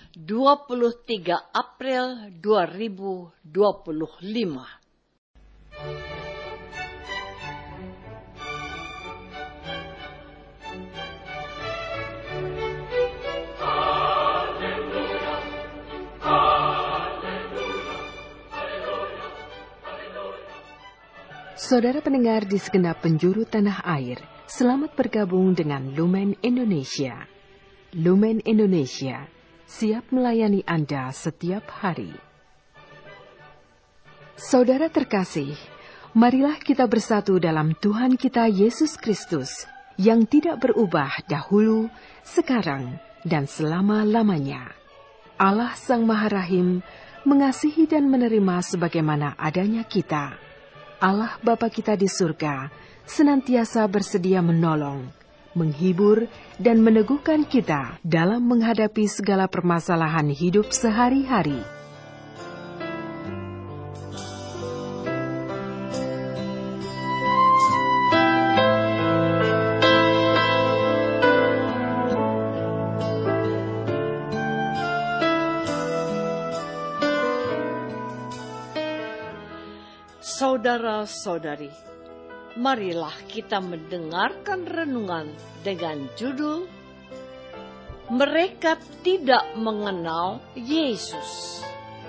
23 April 2025. Saudara pendengar di segenap penjuru tanah air, selamat bergabung dengan Lumen Indonesia. Lumen Indonesia, siap melayani Anda setiap hari. Saudara terkasih, marilah kita bersatu dalam Tuhan kita Yesus Kristus, yang tidak berubah dahulu, sekarang, dan selama-lamanya. Allah Sang Maha Rahim mengasihi dan menerima sebagaimana adanya kita. Allah Bapa kita di surga senantiasa bersedia menolong, menghibur, dan meneguhkan kita dalam menghadapi segala permasalahan hidup sehari-hari. Saudara-saudari, marilah kita mendengarkan renungan dengan judul Mereka Tidak Mengenal Yesus.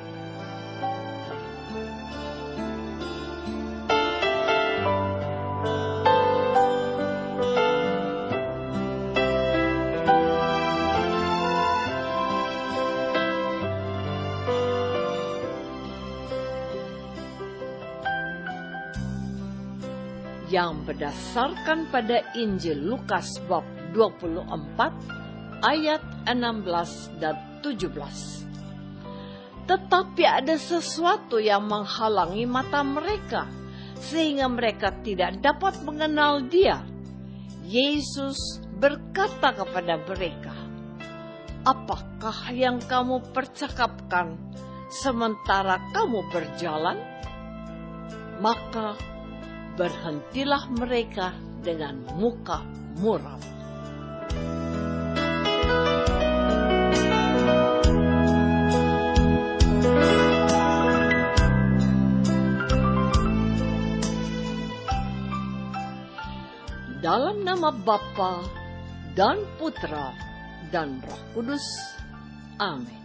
Yang berdasarkan pada Injil Lukas bab 24 ayat 16 dan 17. Tetapi ada sesuatu yang menghalangi mata mereka, sehingga mereka tidak dapat mengenal Dia. Yesus berkata kepada mereka, "Apakah yang kamu percakapkan sementara kamu berjalan?" Maka berhentilah mereka dengan muka muram. Dalam nama Bapa dan Putra dan Roh Kudus. Amin.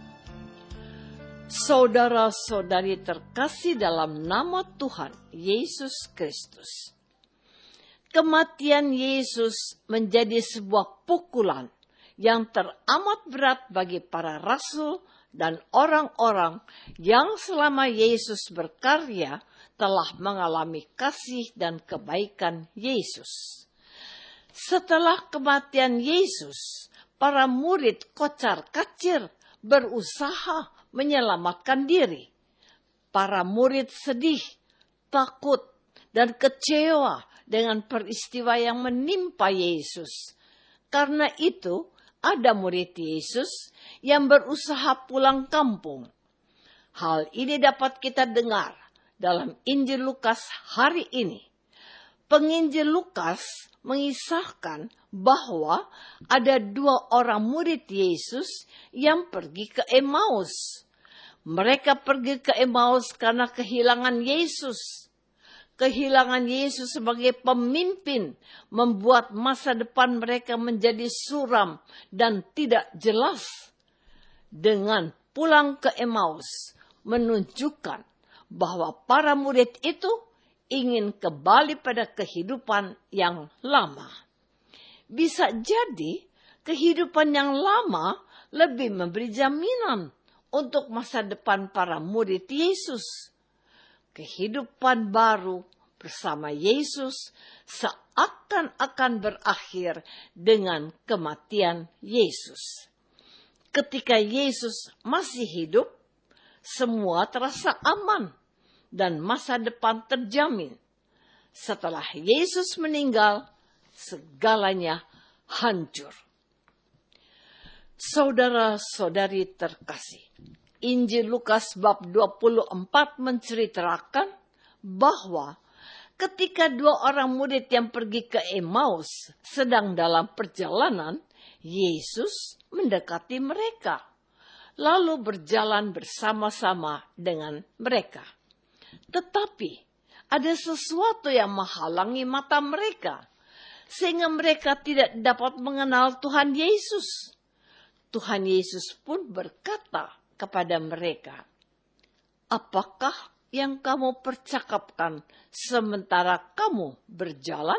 Saudara-saudari terkasih dalam nama Tuhan Yesus Kristus. Kematian Yesus menjadi sebuah pukulan yang teramat berat bagi para rasul dan orang-orang yang selama Yesus berkarya telah mengalami kasih dan kebaikan Yesus. Setelah kematian Yesus, para murid kocar-kacir berusaha menyelamatkan diri. Para murid sedih, takut, dan kecewa dengan peristiwa yang menimpa Yesus. Karena itu, ada murid Yesus yang berusaha pulang kampung. Hal ini dapat kita dengar dalam Injil Lukas hari ini. Penginjil Lukas mengisahkan bahwa ada 2 orang murid Yesus yang pergi ke Emmaus. Mereka pergi ke Emmaus karena kehilangan Yesus. Kehilangan Yesus sebagai pemimpin membuat masa depan mereka menjadi suram dan tidak jelas. Dengan pulang ke Emmaus menunjukkan bahwa para murid itu ingin kembali pada kehidupan yang lama. Bisa jadi kehidupan yang lama lebih memberi jaminan untuk masa depan para murid Yesus. Kehidupan baru bersama Yesus seakan-akan berakhir dengan kematian Yesus. Ketika Yesus masih hidup, semua terasa aman dan masa depan terjamin. Setelah Yesus meninggal, segalanya hancur. Saudara-saudari terkasih, Injil Lukas bab 24 menceritakan bahwa ketika 2 orang murid yang pergi ke Emmaus sedang dalam perjalanan, Yesus mendekati mereka. lalu berjalan bersama-sama dengan mereka. Tetapi ada sesuatu yang menghalangi mata mereka, sehingga mereka tidak dapat mengenal Tuhan Yesus. Tuhan Yesus pun berkata kepada mereka, "Apakah yang kamu percakapkan sementara kamu berjalan?"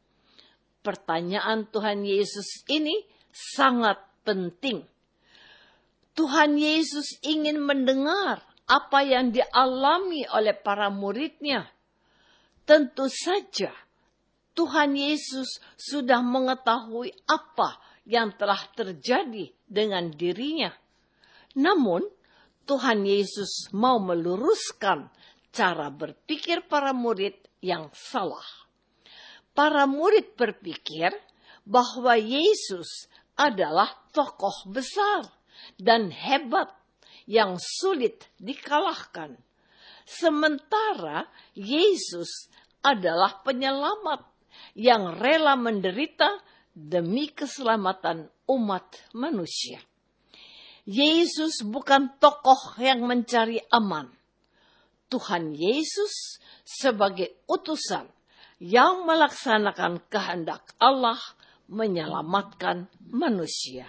Pertanyaan Tuhan Yesus ini sangat penting. Tuhan Yesus ingin mendengar apa yang dialami oleh para muridnya. Tentu saja Tuhan Yesus sudah mengetahui apa yang telah terjadi dengan dirinya. Namun, Tuhan Yesus mau meluruskan cara berpikir para murid yang salah. Para murid berpikir bahwa Yesus adalah tokoh besar dan hebat yang sulit dikalahkan. Sementara Yesus adalah penyelamat yang rela menderita demi keselamatan umat manusia. Yesus bukan tokoh yang mencari aman. Tuhan Yesus sebagai utusan yang melaksanakan kehendak Allah menyelamatkan manusia.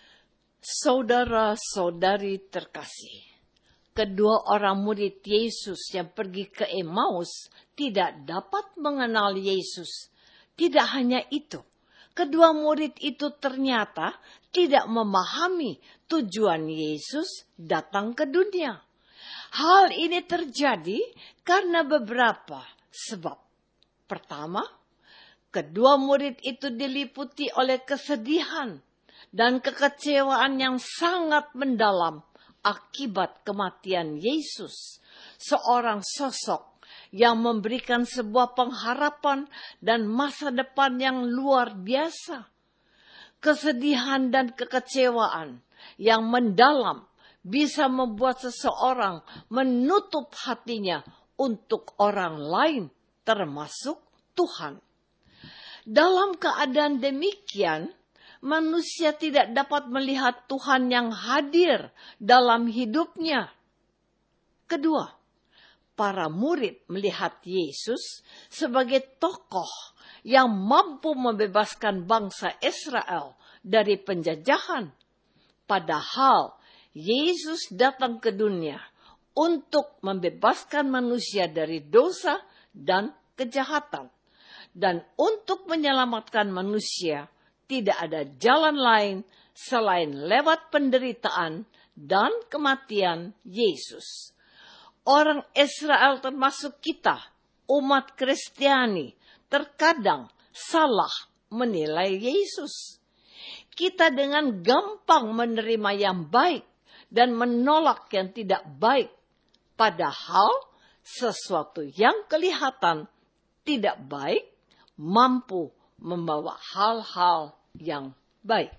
Saudara-saudari terkasih, kedua orang murid Yesus yang pergi ke Emmaus tidak dapat mengenal Yesus. Tidak hanya itu, kedua murid itu ternyata tidak memahami tujuan Yesus datang ke dunia. Hal ini terjadi karena beberapa sebab. Pertama, kedua murid itu diliputi oleh kesedihan dan kekecewaan yang sangat mendalam akibat kematian Yesus, seorang sosok yang memberikan sebuah pengharapan dan masa depan yang luar biasa. Kesedihan dan kekecewaan yang mendalam bisa membuat seseorang menutup hatinya untuk orang lain, termasuk Tuhan. Dalam keadaan demikian, manusia tidak dapat melihat Tuhan yang hadir dalam hidupnya. Kedua, para murid melihat Yesus sebagai tokoh yang mampu membebaskan bangsa Israel dari penjajahan. Padahal Yesus datang ke dunia untuk membebaskan manusia dari dosa dan kejahatan. Dan untuk menyelamatkan manusia, tidak ada jalan lain selain lewat penderitaan dan kematian Yesus. Orang Israel termasuk kita, umat Kristiani, terkadang salah menilai Yesus. Kita dengan gampang menerima yang baik dan menolak yang tidak baik. Padahal sesuatu yang kelihatan tidak baik mampu membawa hal-hal yang baik.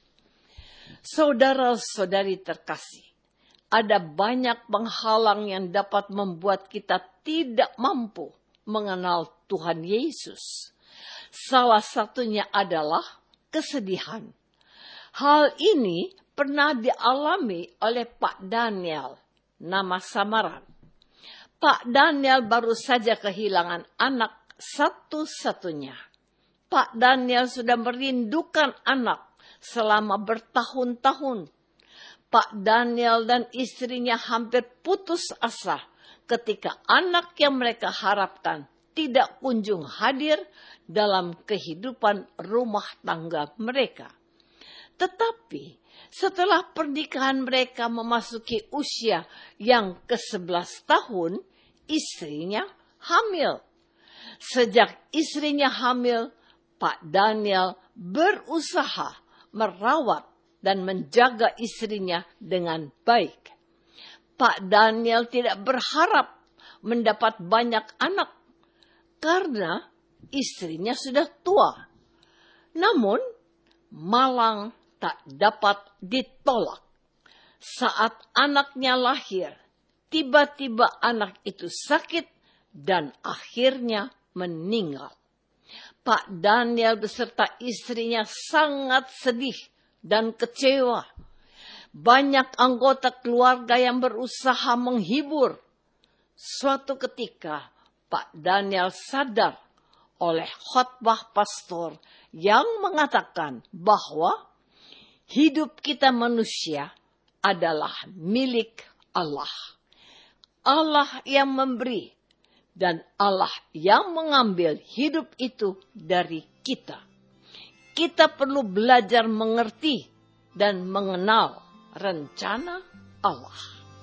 Saudara-saudari terkasih, ada banyak penghalang yang dapat membuat kita tidak mampu mengenal Tuhan Yesus. Salah satunya adalah kesedihan. Hal ini pernah dialami oleh Pak Daniel, nama samaran. Pak Daniel baru saja kehilangan anak satu-satunya. Pak Daniel sudah merindukan anak selama bertahun-tahun. Pak Daniel dan istrinya hampir putus asa ketika anak yang mereka harapkan tidak kunjung hadir dalam kehidupan rumah tangga mereka. Tetapi setelah pernikahan mereka memasuki usia yang ke-11 tahun, istrinya hamil. Sejak istrinya hamil, Pak Daniel berusaha merawat dan menjaga istrinya dengan baik. Pak Daniel tidak berharap mendapat banyak anak karena istrinya sudah tua. Namun, malang tak dapat ditolak. Saat anaknya lahir, tiba-tiba anak itu sakit dan akhirnya meninggal. Pak Daniel beserta istrinya sangat sedih dan kecewa. Banyak anggota keluarga yang berusaha menghibur. Suatu ketika, Pak Daniel sadar oleh khotbah pastor yang mengatakan bahwa hidup kita manusia adalah milik Allah. Allah yang memberi dan Allah yang mengambil hidup itu dari kita. Kita perlu belajar mengerti dan mengenal rencana Allah.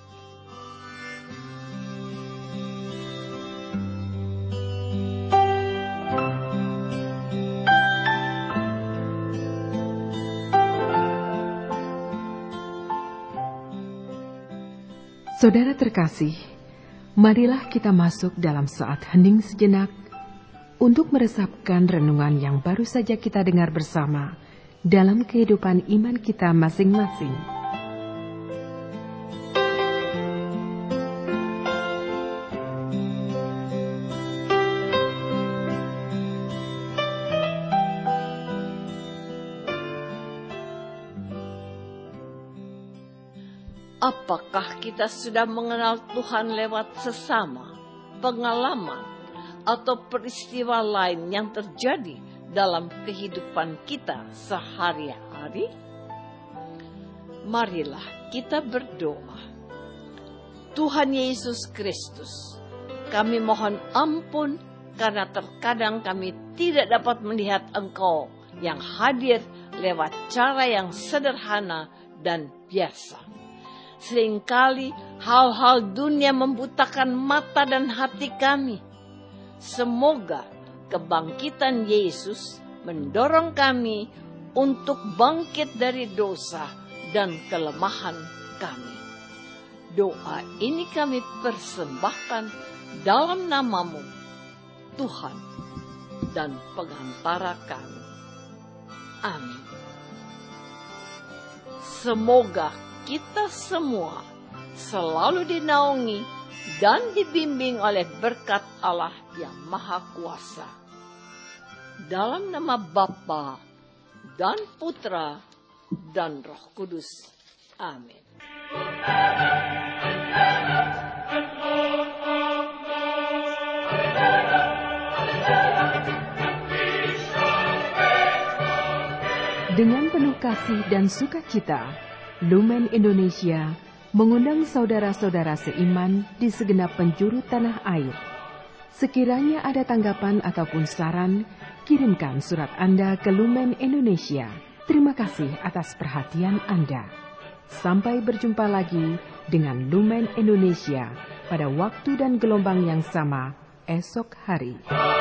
Saudara terkasih, marilah kita masuk dalam saat hening sejenak untuk meresapkan renungan yang baru saja kita dengar bersama dalam kehidupan iman kita masing-masing. Apakah kita sudah mengenal Tuhan lewat sesama, pengalaman, atau peristiwa lain yang terjadi dalam kehidupan kita sehari-hari? Marilah kita berdoa. Tuhan Yesus Kristus, kami mohon ampun karena terkadang kami tidak dapat melihat Engkau yang hadir lewat cara yang sederhana dan biasa. Seringkali hal-hal dunia membutakan mata dan hati kami. Semoga kebangkitan Yesus mendorong kami untuk bangkit dari dosa dan kelemahan kami. Doa ini kami persembahkan dalam nama-Mu, Tuhan dan pengantara kami. Amin. Semoga kita semua selalu dinaungi dan dibimbing oleh berkat Allah yang Maha Kuasa. Dalam nama Bapa dan Putra dan Roh Kudus. Amin. Dengan penuh kasih dan sukacita, Lumen Indonesia mengundang saudara-saudara seiman di segenap penjuru tanah air. Sekiranya ada tanggapan ataupun saran, kirimkan surat Anda ke Lumen Indonesia. Terima kasih atas perhatian Anda. Sampai berjumpa lagi dengan Lumen Indonesia pada waktu dan gelombang yang sama esok hari.